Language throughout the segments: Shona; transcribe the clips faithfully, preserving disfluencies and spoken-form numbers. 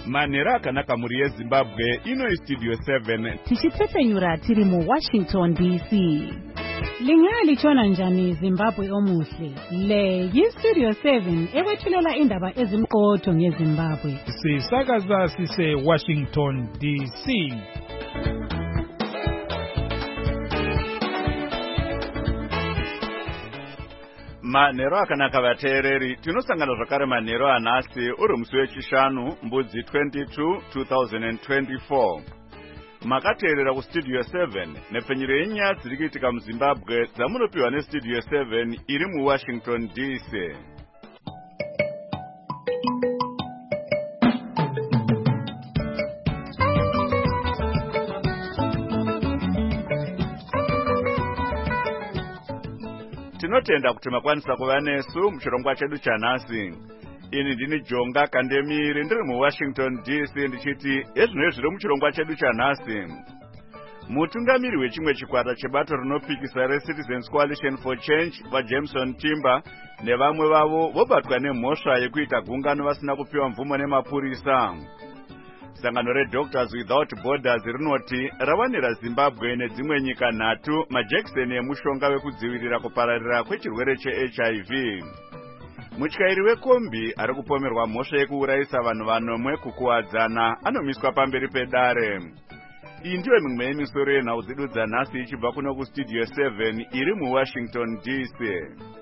manhero akanaka muri yezimbabwe. Ino istudio seven tichipfepfenyura tiri muWashington D C. Lingalitshona njani Zimbabwe omuhle? Le yistudio seven ewethulela indaba ezimqotho ngeZimbabwe. Sisakaza sise Washington D C. manhero akanaka vateereri, tinosangana zvakare manhero anhasi uri musi wechishanu mbudzi twenty-two two thousand twenty-four. makateerera kustudio seven nepfenyuro yenyaya dziri kuitika muZimbabwe dzamunopiwa nestudio seven iri muWashington D C. tinotenda kuti makwanisa kuva nesu muchirongwa chedu chanhasi. Ini ndini Jonga Kandemiri ndiri muWashington D C ndichiti ezvino zviri muchirongwa chedu chanhasi. Mutungamiri wechimwe chikwata chebato rinopikisa reCitizens Coalition for Change vaJameson Timber nevamwe vavo vobatwa nemhosva yekuita gungano vasina kupiwa mvumo nemapurisa. Sangano reDoctors Without Borders rinoti rawanira Zimbabwe nedzimwe nyika nhatu majekiseni emushonga wekudzivirira kupararira kwechirwere cheH I V. Mutyairi wekombi ari kupomerwa mhosva yekuurayisa vanhu vanomwe kukuwadzana anomiswa pamberi pedare. Iyi ndiyo mimwe yemisoro yenhau dzedu dzanhasi ichibva kuno kustudio seven iri muWashington D C.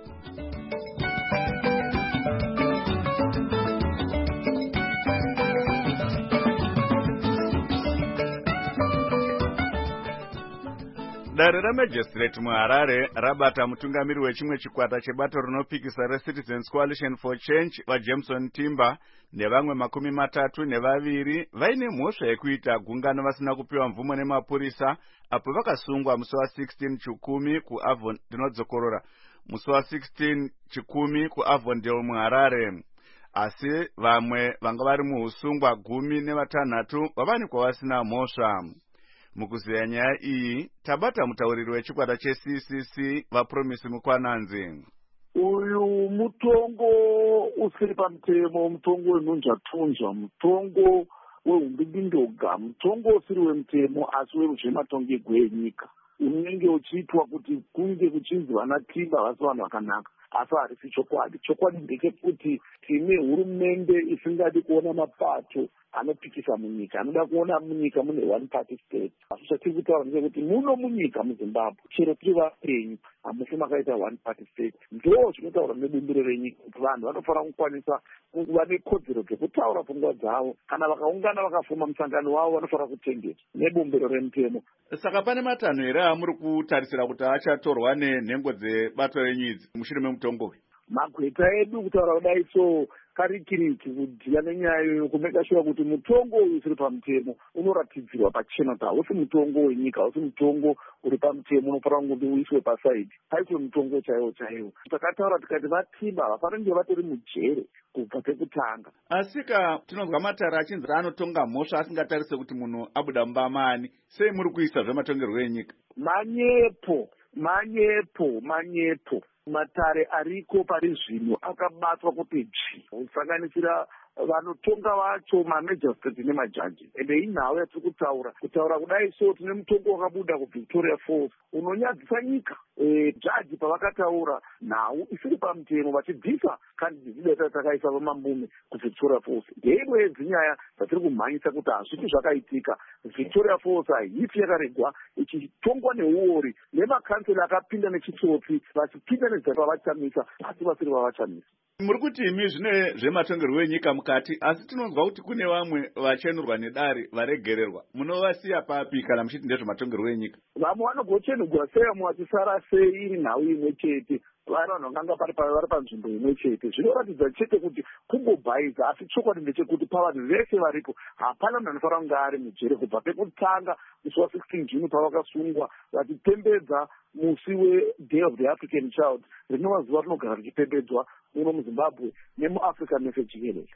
Dare ramajistrate muHarare rabata mutungamiri wechimwe chikwata chebato rinopikisa reCitizens Coalition for Change vaJameson Timber nevamwe makumi matatu nevaviri vaine mhosva yekuita gungano vasina kupiwa mvumo nemapurisa apo vakasungwa musi wa sixteen chikumi kuAvon ndinodzokorora musi wa sixteen chikumi kuAvondale muHarare. Asi vamwe vanga vari muusungwa gumi nevatanhatu vavanikwa vasina mhosva. Mukuziya nyaya iyi tabata mutauriri wechikwata cheC C C vaPromisi Mukwananzi. Uyu mutongo usiri pamutemo, mutongo wenhunzvatunzva, mutongo wehumbindindoga, mutongo usiri wemutemo asi weruzvematongerwo enyika unenge uchiitwa kuti kunge kuchinzi vana Timber vasi vanhu vakanaka, asi harisi chokwadi. Chokwadi ndechekuti tine hurumende isingadi kuona mapato anopikisa munyika, anoda kuona munyika mune one party state. Asi chatiri kutaura ndechekuti muno munyika muZimbabwe chero tiri vapenyu hamusi makaita one party state. Ndo zvinotaura nebumbiro renyika kuti vanhu vanofanira kukwanisa kuva nekodzero dzekutaura pfungwa dzavo. Kana vakaungana vakafuma musangano wavo vanofanira kutendedzwa nebumbiro remutemo. Saka pane matanho here amuri kutarisira kuti achatorwa nenhengo dzebato renyidzi mushure memutongo uyu? Magweta edu kutaura kudai so karikiriki kudhiya nenyaya iyoyo kumeka shuwa kuti mutongo uyu usiri pamutemo unoratidzirwa pachena kuti hausi mutongo wenyika, hausi mutongo uri pamutemo unofanira kuti uiswe pasaidi, paitwe mutongo chaiwo chaiwo. Takataura tikati vaTimber vafanenge vatori mujere kubva pekutanga. Asika tinonzwa matara achinzi anotonga mhosva asingatarise kuti munhu abuda mubamani. Sei muri kuisa zvematongerwo enyika? Manyepo, manyepo, manyepo. Matare ariko pari zvino akabatwa kuti chi kusanganisira vanotonga vacho mamajistrate nemajaji. Ende inhau yatiri kutaura kutaura kudai so tine mutongo wakabuda kuVictoria Falls unonyadzisa nyika. E, jaji pavakataura nhau isiri pamutemo vachibvisa kandidata takaisa vamambume kuVictoria Falls. Ndeimwe yedzinyaya dzatiri kumhanyisa kuti hazviti zvakaitika. Victoria Falls haiti yakaregwa ichitongwa neuori nemakansela akapinda nechitsotsi vachipinda nezvavachamisa asi vasiri vavachamisa. Muri kuti imi zvine zvematongerwo enyika mukati, asi tinonzwa kuti kune vamwe vachenurwa nedare varegererwa. Munovasiya papi kana muchiti ndezvematongerwo enyika? Vamwe vanogochenurwa sei, vamwe vachisara sei iri nhau imwe chete, vari vanhu vanganga vari panzvimbo imwe chete. Zvinoratidza chete kuti kungobhaiza, asi chokwadi ndechekuti pavanhu vese varipo hapana munhu anofanira kunge ari mujere kubva pekutanga musi wa sixteen June pavakasungwa vachipembedza musi weDay of the African Child, rinova zuva rinogara richipembedzwa muno muZimbabwe nemuAfrica mese jikelele.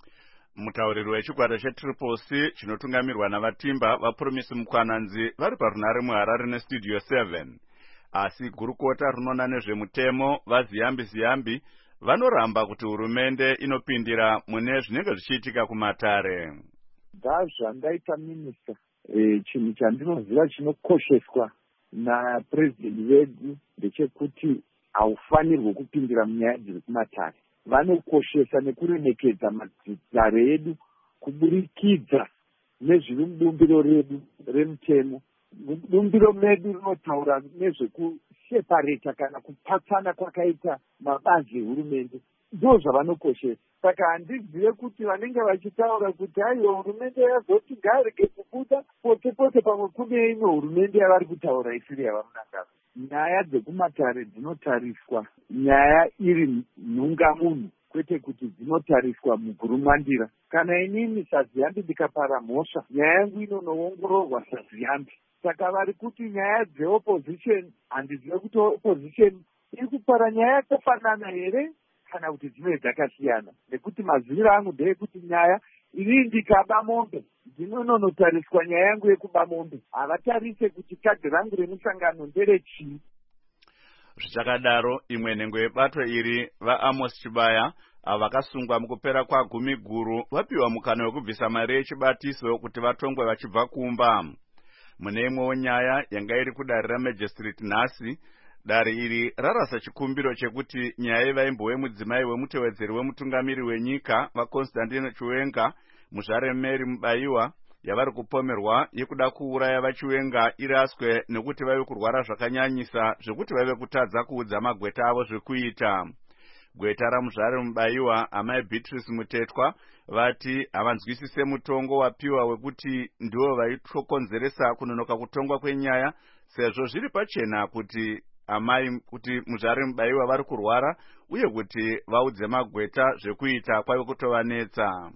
Mutauriri wechikwata cheTriple C chinotungamirwa navaTimber vaPromisi Mukwananzi vari parunhare muHarare nestudio seven. Asi gurukota rinona nezvemutemo vaZiyambi Ziyambi vanoramba kuti hurumende inopindira mune zvinenge zvichiitika kumatare. ndazvandaita minista e, chinhu chandinoziva chinokosheswa napurezidendi vedu ndechekuti haufanirwe kupindira munyaya dziri kumatare. Vanokoshesa nekuremekedza madzitare edu kuburikidza nezviri mubumbiro redu remutemo. Bumbiro medu rinotaura nezvekushepareta kana kupatsana kwakaita mabazi ehurumende, ndo zvavanokoshesa. Saka handizive kuti vanenge vachitaura kuti aiwa hurumende yazoti ngarege kubuda pote pote pamwe kune imwe hurumende yavari kutaura isiri yavamunangava. Nyaya dzekumatare dzinotariswa nyaya iri nhungamunhu, kwete kuti dzinotariswa mugurumwandira. Kana inini Saziyambi ndikapara mhosva, nyaya yangu inonoongororwa Saziyambi. Saka vari kuti nyaya dzeopposition, handizive kuti opposition iri kupara nyaya yakafanana here kana kuti dzimwe dzakasiyana. Nekuti maziviro angu ndeyekuti nyaya iri ndikaba mombe ndinononotariswa nyaya yangu yekuba mombe, havatarise kuti kadhi rangu remusangano nderechii. Zvichakadaro, imwe nhengo yebato iri vaAmos Chibaya avo vakasungwa mukupera kwagumi guru vapiwa mukana wekubvisa mari yechibatiso kuti vatongwe vachibva kumba. Mune imwewo nyaya yanga iri kudare ramajistrate nhasi, dare iri rarasa chikumbiro chekuti nyaya yevaimbo wemudzimai wemutevedzeri wemutungamiri wenyika vaConstantine Chiwenga muzvare Mary Mubayiwa yavari kupomerwa yekuda kuuraya vaChiwenga iraswe nekuti vave kurwara zvakanyanyisa zvekuti vave kutadza kuudza magweta avo zvekuita. Gweta ramuzvare Mubayiwa amai Beatrice Mutetwa vati havanzwisise mutongo wapiwa wekuti ndiwo vaitokonzeresa kunonoka kutongwa kwenyaya, sezvo zviri pachena kuti amai kuti muzvare Mubayiwa vari kurwara uye kuti vaudze magweta zvekuita kwave kutovanetsa.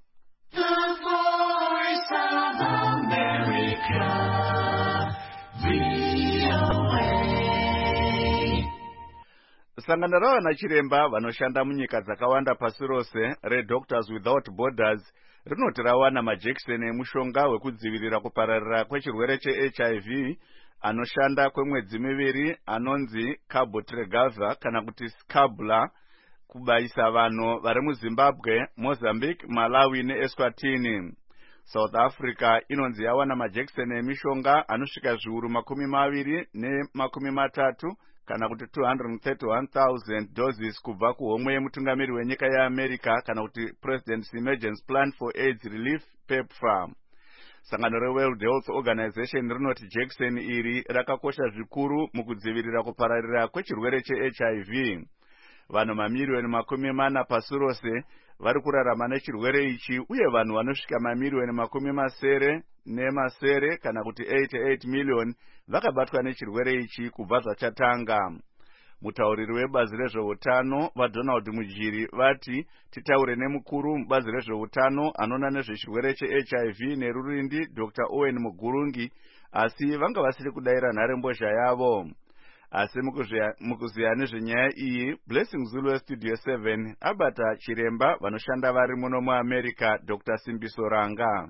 Sangano ravana chiremba vanoshanda munyika dzakawanda pasi rose reDoctors Without Borders rinoti rawana majekiseni emushonga wekudzivirira kupararira kwechirwere cheH I V anoshanda kwemwedzi miviri anonzi Cabotegravir kana kuti Scabula kubaisa vanhu vari muZimbabwe, Mozambique, Malawi neEswatini. South Africa inonzi yawana majekiseni emishonga anosvika zviuru makumi maviri nemakumi matatu kana kuti two hundred thirty-one thousand doses kubva kuhomwe yemutungamiri wenyika yeAmerica kana kuti President's Emergency Plan for AIDS Relief PEPFAR. Sangano reWorld Health Organization rinoti jekiseni iri rakakosha zvikuru mukudzivirira kupararira kwechirwere cheH I V. Vanhu mamiliyoni makumi mana pasi rose vari kurarama nechirwere ichi uye vanhu vanosvika mamiliyoni makumi masere nemasere kana kuti eighty-eight million vakabatwa nechirwere ichi kubva zvachatanga. Mutauriri webazi rezveutano vaDonald Mujiri vati titaure nemukuru mubazi rezveutano anoona nezvechirwere cheH I V nerurindi Doctor Owen Mugurungi, asi vanga vasiri kudaira nharembozha yavo. Asi mukuziya nezvenyaya iyi, Blessing Zulu weStudio seven abata chiremba vanoshanda vari muno muAmerica Doctor Simbiso Ranga.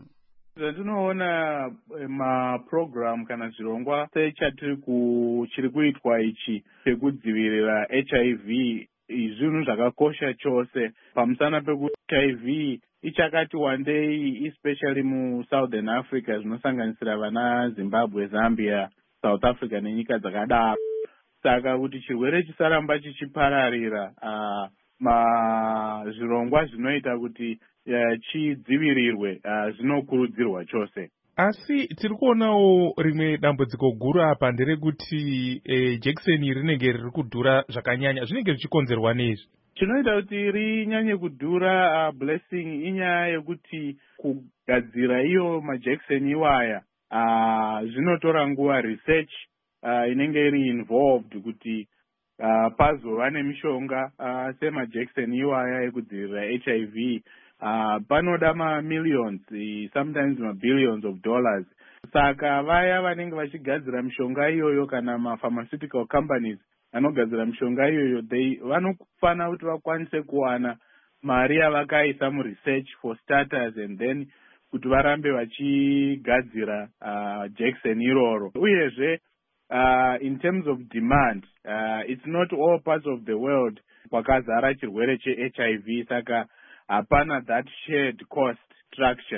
Tinoona maprogram kana zvirongwa sechatiri kuchiri kuitwa ichi chekudzivirira H I V zvinhu zvakakosha chose pamusana pekuti H I V ichakati wandei especially mu Southern Africa zvinosanganisira vana Zimbabwe, Zambia, South Africa nenyika dzakadaro. Saka kuti chirwere chisaramba chichipararira uh, mazvirongwa zvinoita kuti uh, chidzivirirwe uh, zvinokurudzirwa chose. Asi tiri kuonawo rimwe dambudziko guru apa nderekuti eh, jekiseni rinenge riri kudhura zvakanyanya. Zvinenge zvichikonzerwa nezvi? Chinoita kuti rinyanye kudhura uh, Blessing inyaya yekuti kugadzira iyo majekiseni iwaya uh, zvinotora nguva research uh, inenge iri involved kuti uh, pazova nemishonga uh, semajekiseni iwaya ekudzivirira H I V. Uh, panoda ma-millions, sometimes ma-billions of dollars. Saka vaya vanenge vachigadzira mishonga iyoyo kana ma-pharmaceutical companies anogadzira mishonga iyoyo, they vanofana kuti vakwanise kuwana mari yavakaisa mu-research for starters and then kuti varambe vachigadzira uh, jekiseni iroro. Uyezve, uh, in terms of demand, uh, it's not all parts of the world kwakazara chirwere che H I V, saka hapana that shared cost structure.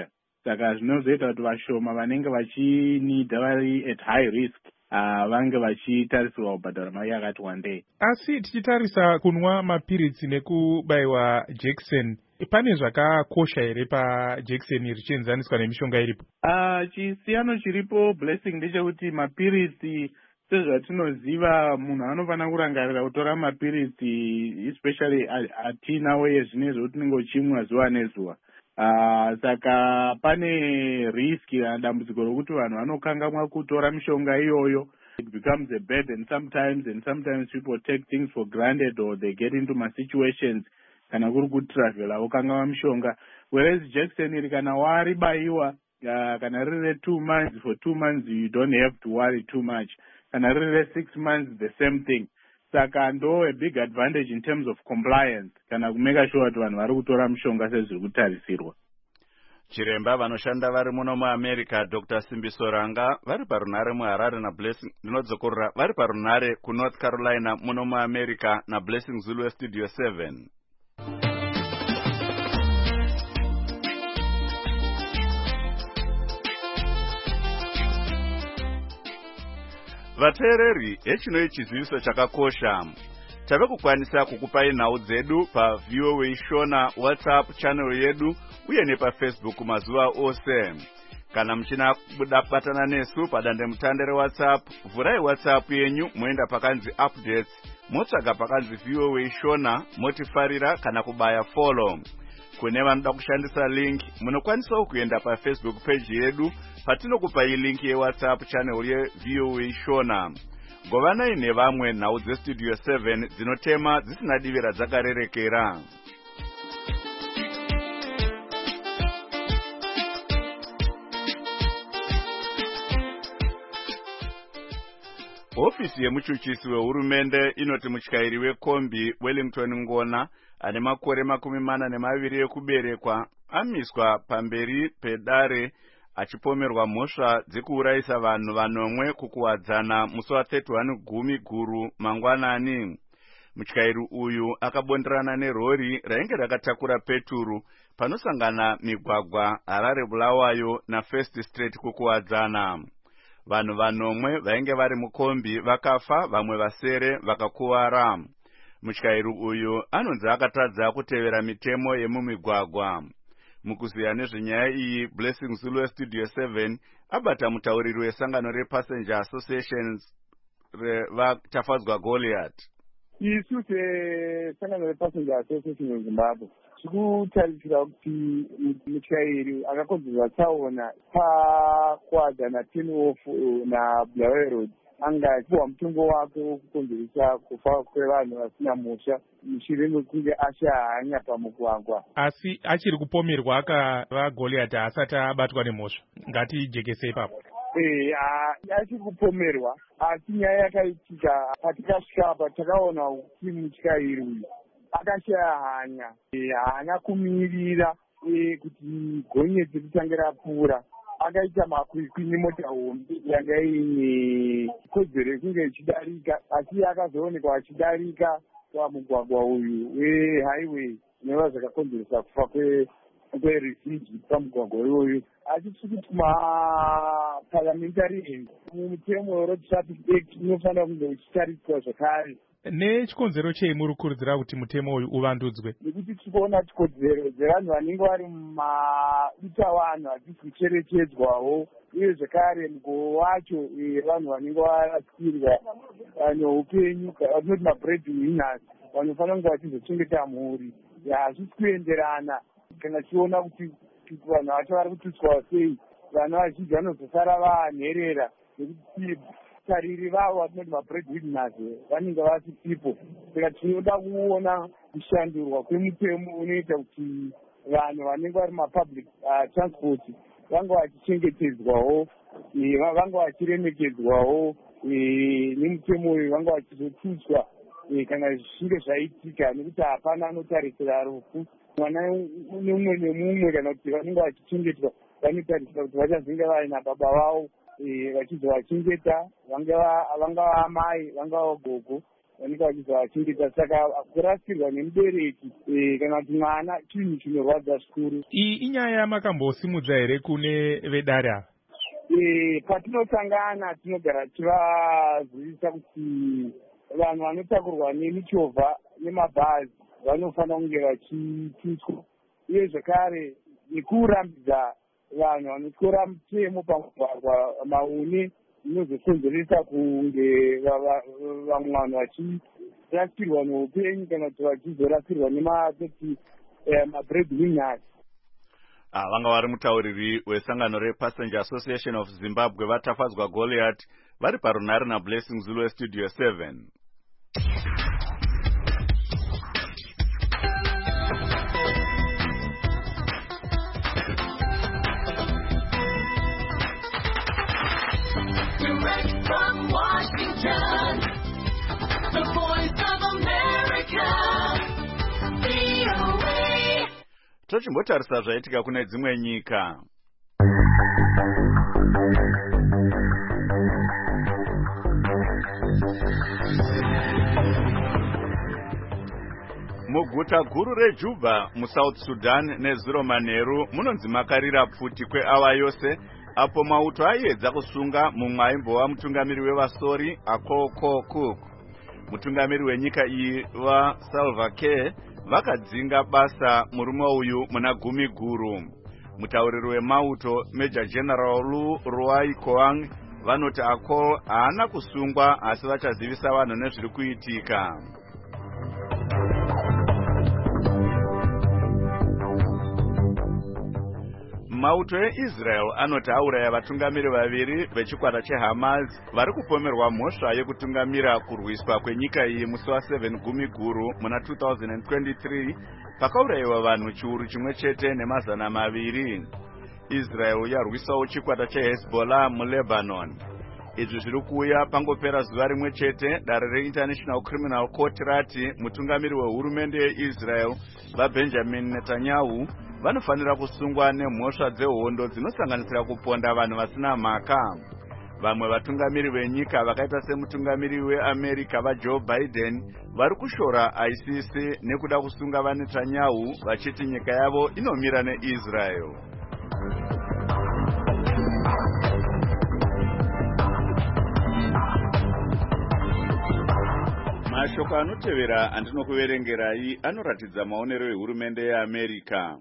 saka zvinozoita kuti vashoma vanenge vachinidha vari at high risk uh, vange vachitarisirwa kubhadhara mari yakati wandei. Asi tichitarisa kunwa mapiritsi nekubayiwa jekiseni, pane zvakakosha here pajekiseni richienzaniswa nemishonga iripo? Uh, chisiyano chiripo Blessing ndechekuti mapiritsi sezvatinoziva munhu anofanira kurangarira kutora mapiritsi especially atinawo yezvinezvi kuti unenge uchimwa zuva nezuva. Uh, saka pane riski kana dambudziko rokuti vanhu vanokanganwa kutora mishonga iyoyo. It becomes a burden sometimes, and sometimes people take things for granted or they get into my situations kana kuri kutravela wokanganwa mishonga. Whereas jekiseni iri kana waribayiwa uh, kana riri two months, for two months you don't have to worry too much. Kana riri six months the same thing. Saka ndo a big advantage in terms of compliance kana kumeka sure kuti vanhu vari kutora mishonga sezviri kutarisirwa. Chiremba vanoshanda vari muno muAmerica Doctor Simbiso Ranga vari parunare muHarare naBlessing ndinodzokorera vari parunare kuNorth Carolina muno muAmerica naBlessing Zulu Studio seven. Vateereri, hechino chiziviso chakakosha. Tave kukwanisa kukupai nhau dzedu pa V O A Shona WhatsApp channel yedu uye nepa Facebook mazuva ose. Kana mchina kubatana nesu padande mutandere WhatsApp, vurai WhatsApp yenyu muenda pakanzi updates, motsvaga pakanzi V O A Shona, motifarira kana kubaya follow. Kune vanoda kushandisa link, munokwanisa kuenda pa Facebook page yedu patinokupai link ye WhatsApp channel ye V O A Shona. Govanai nevamwe nhau dze Studio seven dzinotema dzisina divira dzakarerekera. Ofisi yemuchuchisi wehurumende inoti mutyairi wekombi Wellington Ngona ane makore makumi mana nemaviri ekuberekwa amiswa pamberi pedare achipomerwa mhosva dzekuurayisa vanhu vanomwe kukuwadzana musi wa thirty-one gumi guru mangwanani. Mutyairi uyu akabonderana nerori rainge rakatakura peturu panosangana migwagwa Harare Bulawayo na First Street kukuwadzana. Vanhu vanomwe vainge vari mukombi vakafa, vamwe vasere vakakuwara. Mutyairi uyu anonzi akatadza kutevera mitemo yemumigwagwa. Mukuziya nezvenyaya iyi, Blessing Zulu Studio seven abata mutauriri wesangano rePassenger Associations vatafadzwa Goliath. Isu sesangano rePassenger Association yeZimbabwe tikutarisira kuti mutyairi akakonzerwa tsaona pakuwadzana ten off na Bulawayo Road angapiwa mutongo wake wokukonzeresa kufa kwevanhu vasina mhosva mushure mekunge ashahanya pamugwagwa. Asi achiri kupomerwa akava Goliath asati abatwa nemhosva, ngatijekese ipapo. Eh, achiri kupomerwa, asi nyaya yakaitika patikasvika apa takaona kuti mutyairi uyu akashaya hanya, haana kumirira kuti gonyeti ritange rapfuura. Akaita makwikwi nemota hombe yanga ine kodzero yekunge ichidarika, asi akazoonekwa achidarika pamugwagwa uyu wehighway zvinova zvakakonzeresa kufa kweruzhinji pamugwagwa iyoyo. Asi tiri kuti maparliamentary end mumutemo weRoad Traffic Act unofanira kunge uchitariswa zvakare. Nechikonzero chei muri kukurudzira kuti mutemo uyu uvandudzwe? Nekuti tikuona kodzero dzevanhu vanenge vari mumadutavanhu hadzisi kucherechedzwawo, uye zvakare mugoo wacho vanhu vanenge varasikirwa neupenyu, vatinoti mabreadwinners vanofanira kunge vachizochengeta mhuri. Hazvisi kuenderana kana tichiona kuti vanhu vacho vari kututswa sei, vana vazhinji vanozosara vanherera nekuti tariri vavo vatinoti mabreadwinners vanenge vasisipo. Saka tinoda kuona kushandurwa kwemutemo unoita kuti vanhu vanenge vari mapublic transport vange vachichengetedzwawo, vange vachiremekedzwawo nemutemo uyu, vange vachizotutswa kana zvichinge zvaitika, nekuti hapana anotarisira rufu. Mwana nemumwe nemumwe kana kuti vanenge vachichengetwa vanotarisira kuti vachazenge vaina baba vavo vachizovachengeta, vangava amai, vangava gogo, vanenge vachizovachengeta. Saka kurasirwa nemubereki kana kuti mwana chinhu chinorwadza zvikuru. Iyi inyaya yamakambosimudza here kune vedare ava? Patinosangana tinogara tivazivisa kuti vanhu vanotakurwa nemichovha nemabhazi vanofanira kunge vachitiswa, uye zvakare nekurambidza vanhu vanotyora mutemo pamugwagwa maune inozokonzeresa kunge vamwe vanhu vachirasirwa neupenyu kana kuti vachizorasirwa nematoti mabreadwinners. Vanga vari mutauriri wesangano rePassenger Association of Zimbabwe vatafadzwa Goliath vari parunhare naBlessing Zulu weStudio seven. Direct from Washington, the voice of America, V O A. Tochimbotarisa zvaitika kune dzimwe nyika. Muguta guru reJuba muSouth Sudan nezuro manheru munonzi makarira pfuti kweawa yose apo mauto aiedza kusunga mumwe aimbova mutungamiri wevasori Akoko Cook. Mutungamiri wenyika iyi vaSalva Kiir vakadzinga basa murume uyu muna gumi guru. Mutauriri wemauto Major General Lu Ruai Koang vanoti Akol haana kusungwa asi vachazivisa vanhu nezviri kuitika. Mauto eIsrael anoti auraya vatungamiri vaviri vechikwata cheHamas vari kupomerwa mhosva yekutungamira kurwiswa kwenyika iyi musi wa7 gumi guru muna two thousand twenty-three pakaurayiwa vanhu chiuru chimwe chete nemazana maviri. Israel yarwisawo chikwata cheHezbollah muLebanon. Izvi zviri kuuya pangopera zuva rimwe chete dare reInternational Criminal Court rati mutungamiri wehurumende yeIsrael vaBenjamin Netanyahu vanofanira kusungwa nemhosva dzehondo dzinosanganisira kuponda vanhu vasina mhaka. Vamwe vatungamiri venyika vakaita semutungamiri weAmerica vaJoe Biden vari kushora I C C nekuda kusunga vaNetanyahu vachiti nyika yavo inomira neIsrael. Mashoko anotevera andinokuverengerai anoratidza maonero ehurumende yeAmerica.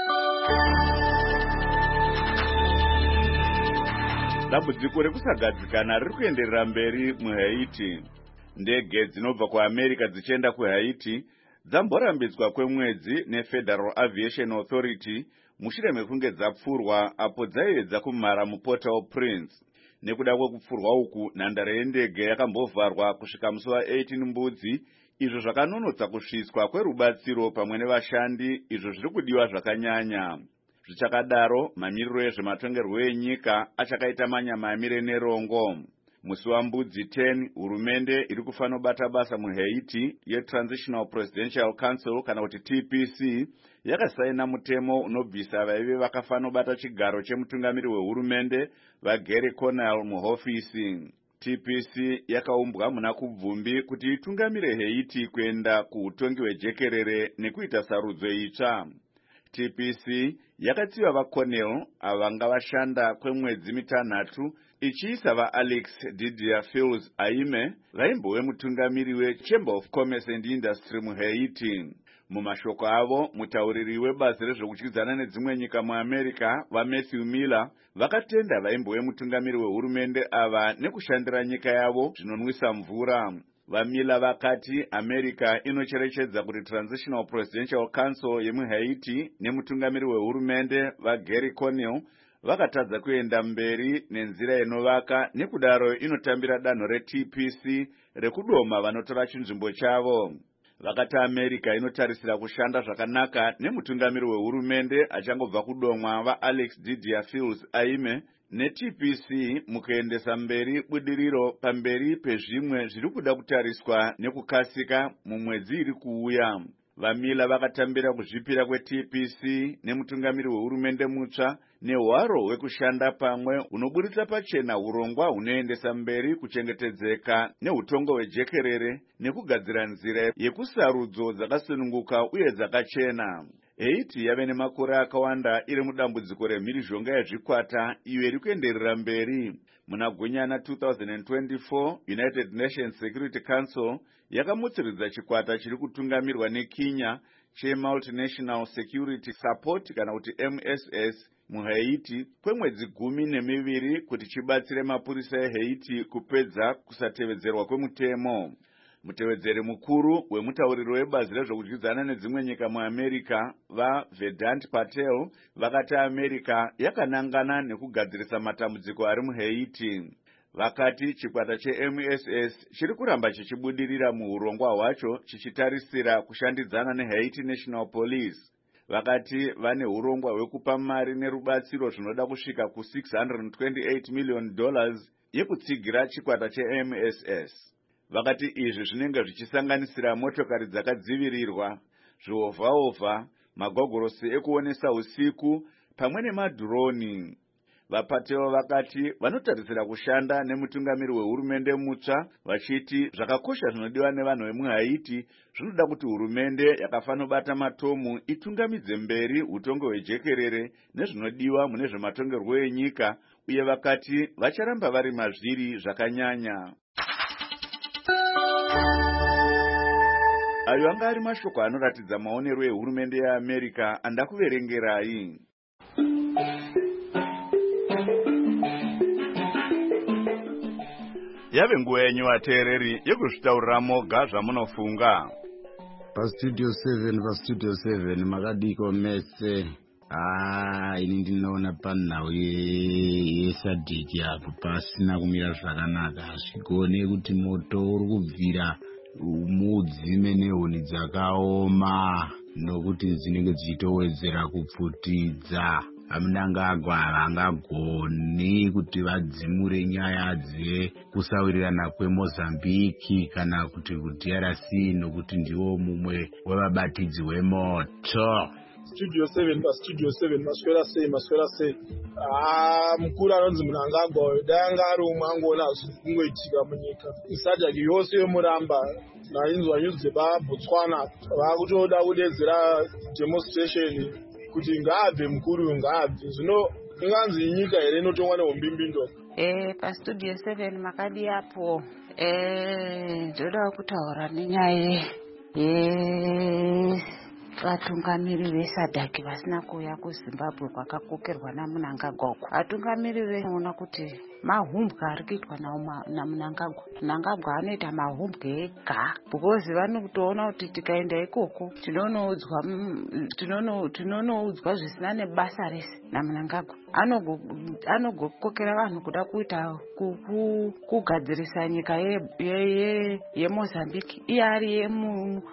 Dambudziko rekusagadzikana riri kuenderera mberi muHaiti. Ndege dzinobva kuAmerica dzichienda kuHaiti dzamborambidzwa kwemwedzi neFederal Aviation Authority mushure mekunge dzapfurwa apo dzaiedza kumhara muPort-au-Prince. Nekuda kwekupfurwa uku nhandare yendege yakambovharwa kusvika musi wa18 mbudzi, izvo zvakanonotsa kusvitswa kwerubatsiro pamwe nevashandi, izvo zviri kudiwa zvakanyanya. Zvichakadaro, mamiriro ezvematongerwo enyika achakaita manyama amire nerongo. Musi wambudzi ten, hurumende iri kufanira bata basa muHaiti yeTransitional Presidential Council kana kuti T P C yakasaina mutemo unobvisa vaive vakafanira bata chigaro chemutungamiri wehurumende vaGary Conille muhofisi. T P C yakaumbwa muna kubvumbi kuti itungamire Haiti kuenda kuutongi hwejekerere nekuita sarudzo itsva. T P C yakatsiva vaConille avanga vashanda kwemwedzi mitanhatu ichiisa vaAlex Didier Fils Aime vaimbove mutungamiri weChamber of Commerce and Industry muHaiti. Mumashoko avo, mutauriri webazi rezvokudyidzana nedzimwe nyika muAmerica vaMatthew Miller vakatenda vaimbove mutungamiri wehurumende ava nekushandira nyika yavo zvinonwisa mvura. VaMiller vakati America inocherechedza kuti Transitional Presidential Council yemuHaiti nemutungamiri wehurumende vaGary Conille vakatadza kuenda mberi nenzira inovaka nekudaro inotambira danho reT P C rekudoma vanotora chinzvimbo chavo. Vakati America inotarisira kushanda zvakanaka nemutungamiri wehurumende achangobva kudomwa vaAlex Didier Fils Aime neT P C mukuendesa mberi budiriro pamberi pezvimwe zviri kuda kutariswa nekukasika mumwedzi iri kuuya. Vamila vakatambira kuzvipira kwe-T P C nemutungamiri wehurumende mutsva nehwaro hwekushanda pamwe unoburitsa pachena urongwa hunoendesa mberi kuchengetedzeka neutongo hwejekerere nekugadzira nzira yekusarudzo dzakasununguka uye dzakachena. Haiti yave nemakore akawanda iri mudambudziko remhirizhonga yezvikwata iyo iri kuenderera mberi. Muna Gunyana two thousand twenty-four, United Nations Security Council yakamutsiridza chikwata chiri kutungamirwa neKenya che-Multinational Security Support kana kuti M S S muHaiti kwemwedzi gumi nemiviri kuti chibatsire mapurisa eHaiti kupedza kusatevedzerwa kwemutemo. Mutevedzeri mukuru wemutauriro webazi rezvokudyidzana nedzimwe nyika muAmerica vaVedant Patel vakati America yakanangana nekugadzirisa matambudziko ari muHaiti. Vakati chikwata che-M S S chiri kuramba chichibudirira muurongwa hwacho chichitarisira kushandidzana neHaiti National Police. Vakati vane urongwa hwekupa mari nerubatsiro zvinoda kusvika ku six hundred twenty-eight million dollars yekutsigira chikwata che-M S S. Vakati izvi zvinenge zvichisanganisira motokari dzakadzivirirwa, zviovhaovha, magogorosi ekuonesa usiku pamwe nemadhironi. Vapatewo vakati vanotarisira kushanda nemutungamiri wehurumende mutsva vachiti zvakakosha zvinodiwa nevanhu vemuHaiti zvinoda kuti hurumende yakafanobata matomu itungamidze mberi utongo hwejekerere nezvinodiwa mune zvematongerwo enyika, uye vakati vacharamba vari mazviri zvakanyanya. Ayo anga ari mashoko anoratidza maonero ehurumende yeAmerica andakuverengerai. Yave nguva yenyu vateereri yekuzvitaurira moga zvamunofunga. PaStudio seven, PaStudio seven makadiko mese. Ah, ini ndinoona panhau yesadhiki apo pasina kumira zvakanaka. Hazvigone kuti moto uri kubvira mudzime nehuni dzakaoma nokuti dzinenge dzichitowedzera kupfutidza. Amunangagwa havangagoni kuti vadzimure nyaya dzekusawirirana kweMozambique kana kuti ku-D R C nokuti ndiwo mumwe wevabatidzi wemoto. Studio seven paStudio seven maswera sei maswera sei. Ah, mukuru anonzi Munangagwa danga ari umwe angoona zvingoitika munyika. Isajaki yose yomuramba nainzwa news dzepaBotswana vakutoda kudedzera demonstration kuti ngaabve mukuru ngaabve. Zvino inganzi inyika here inotongwa nehombimbindo. Eh, paStudio seven makadi apo eh ndoda kutaura nenyaya ye vatungamiri vesadhaki vasina kuuya kuZimbabwe kwakakokerwa naMunangagwa. Vatungamiri vanoona kuti mahumbwe ari kuitwa naMunangagwa. Munangagwa anoita mahumbwe ega because vanotoona kuti tikaenda ikoko tinonoudzwa tinonoudzwa zvisina nebasa rese naMunangagwa. Anogokokera vanhu kuda kuita kugadzirisa nyika yeMozambique. Iye ari yemunhu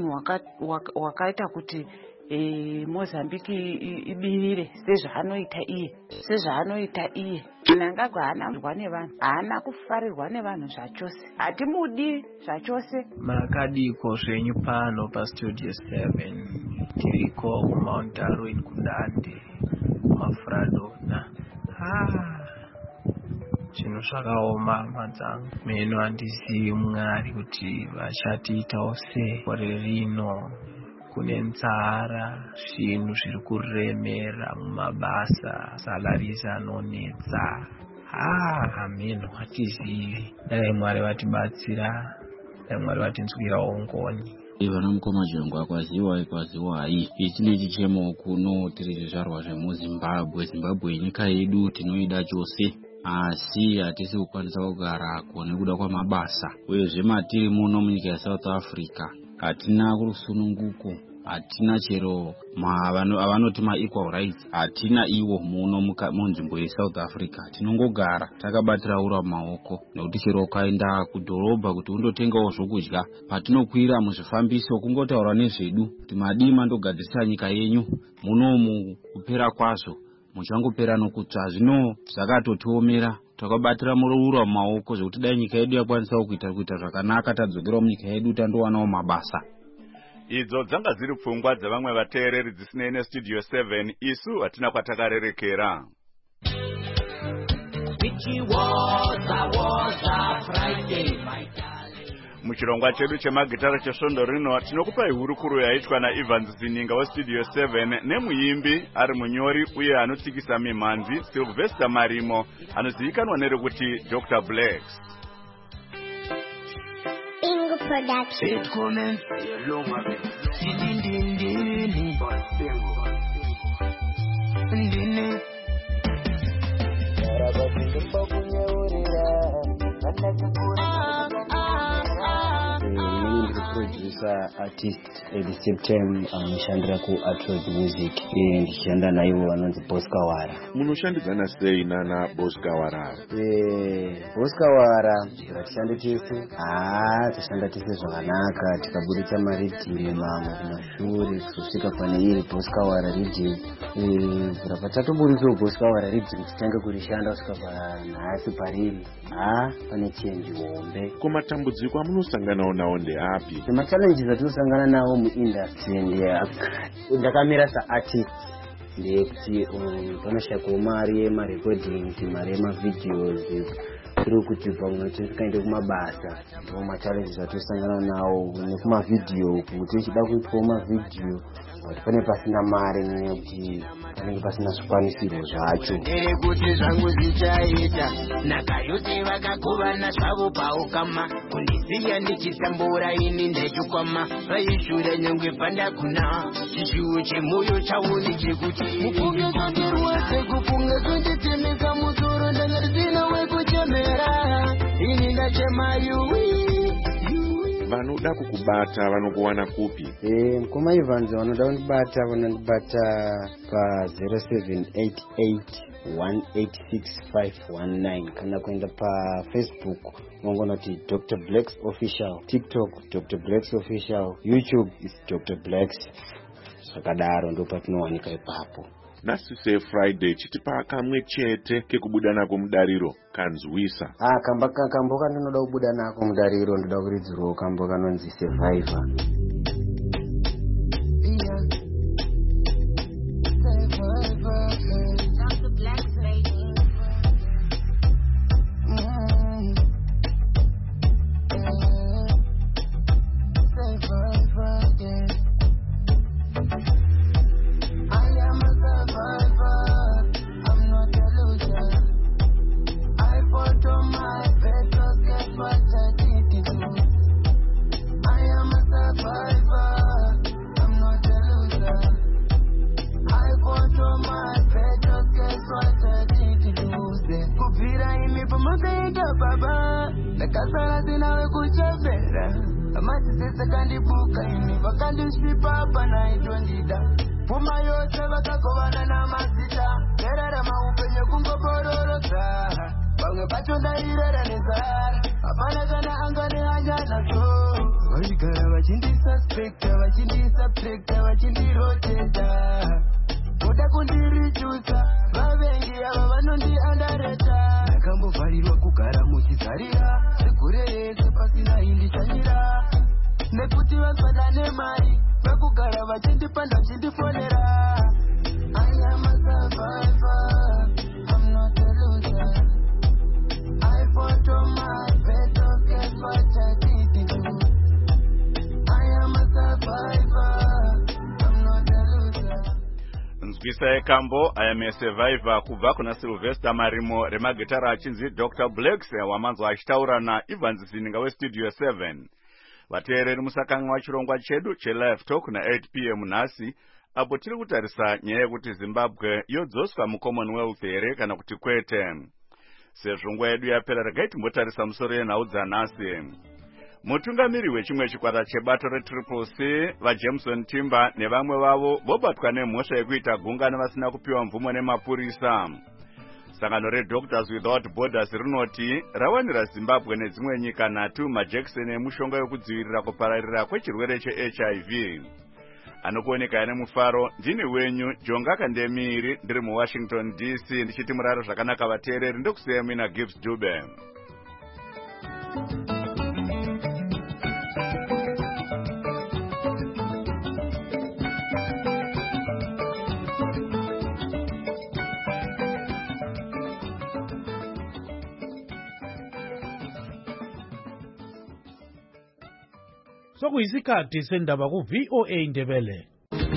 wakaita kuti Mozambique ibirire sezvaanoita iye sezvaanoita iye. Munangagwa haana kufarirwa nevanhu, haana kufarirwa nevanhu zvachose, hatimudi zvachose. Makadiko zvenyu pano paStudio seven tiriko kuMount Darwin kuDande kuMafuradona. Ah, zvinhu zvakaoma madzangu. Meno handizivi Mwari kuti vachatiitawo sei gore rino. Kune nzara, zvinhu zviri kuremera mumabasa, salaries anonetsa. Ah, meno hatizivi. Dai Mwari vatibatsira, dai Mwari vatinzwirawo ngoni. Ivana mukoma jongwa kwaziwa kwaziwa iyi ichine chichemo kuno tiri zvizvarwa zvemuZimbabwe. Zimbabwe inyika yedu tinoida chose, asi hatisi kukwanisa kugara nekuda kwamabasa. Uyezve matiri muno munyika yeSouth Africa hatina kusununguko, hatina chero avanoti ma-equal rights, hatina iwo muno munzvimbo yeSouth Africa. Tinongogara takabatira ura mumaoko nekuti chero ukaenda kudhorobha kuti undotengawo zvokudya, patinokwira muzvifambiso kungotaura nezvedu kuti madii mandogadzirisa nyika yenyu, munomu kupera kwazvo muchangopera nokutsva. Zvino zvakatotiomera, takabatira muroura mumaoko zvekuti dai nyika yedu yakwanisa kuita kuita zvakanaka, tadzokera munyika yedu tandowanawo mabasa. idzo dzanga dziri pfungwa dzavamwe vateereri dzisinei nestudio seven. Isu hatina kwatakarerekera. Muchirongwa chedu chemagitara chesvondo rino tinokupai hurukuro yaitwa naEvans Zininga westudio seven nemuimbi ari munyori uye anotsikisa mimhanzi Sylvester Marimo anozivikanwa nerekuti Doctor Blacks. Bingo Production. Producer, artist, at the same time anoshandira ku Atroid Music. Eh, ndishanda naivo vanonzi Boskawara. Munoshandidzana sei nana Boskawara? Eh, Boskawara ratishanda tese. Ah, tishanda tese zvakanaka, tikabudisa maridhi mamwe kumashure kusvika pane iri Boskawara ridhi. Eh, kurapa tatobudisa Boskawara ridhi titange kurishanda kusvika panhasi pariri. Ah, pane change hombe. Koma tambudziko amunosanganawo nawo ndeapi? The challenges atinosangana nawo muindustry ndakamira saartist ndekuti panoshakwa mari yemarecordings, mari yemavideos, tiri kuti pamwe tisikaende kumabasa. Ndo machallenges atinosangana nawo nekumavideo, kuti tichida kuitwa mavideo pane pasina mari nekuti panenge pasina zvikwanisiro zvacho. Kuti zvangu zvichaita nakayoti vakagovana zvavo paukama kundisiya ndichisambura ini ndechikwama vaishure nyangwe pandakuna chishuwo chemoyo chauni chekuti mufunge kwatirwese kufunga kunditemeka musoro ndangarisina wekuchemera ini ndachemayuwi. Vanoda kukubata vanokuwana kupi? Eh, kuma Evans vanoda kundibata vanondibata pa zero seven eight eight one eight six five one nine kana kuenda pa Facebook mongonoti Doctor Blacks Official, TikTok Doctor Blacks Official, YouTube is Doctor Blacks. Sakadaro ndo patinowanika ipapo. Nasise Friday chitipa kamwe chete kekubuda nako mudariro kanzwisa. Ah, kamba kambo kanoda kubuda nako mudariro ndoda kuridziro kambo kanonzi Survivor. Nzwisa Kambo, I am a survivor kubva kuna Sylvester Marimo remagitara achinzi Doctor Blacks wamanzwa achitaura naEvans Zininga westudio seven. Vateereri musakanganwa chirongwa chedu chelive talk na eight p m nhasi apo tiri kutarisa nyaya yekuti Zimbabwe yodzoswa muCommonwealth here kana kuti kwete. Sezvo nguva yedu yapera regai timbotarisa musoro yenhau dzanhasi. Mutungamiri wechimwe chikwata chebato reTriple C vaJameson Timber nevamwe vavo vobatwa nemhosva yekuita gungano vasina kupiwa mvumo nemapurisa. Sangano reDoctors Without Borders rinoti rawanira Zimbabwe nedzimwe nyika nhatu majekiseni emushonga yokudzivirira kupararira kwechirwere cheH I V. Anokuoneka nemufaro ndini wenyu Jonga Kandemiri ndiri muWashington D C ndichiti muraro zvakanaka vateereri ndokusiya mina Gibbs Dube. sokuyisikhathi sendaba ku-V O A Ndebele.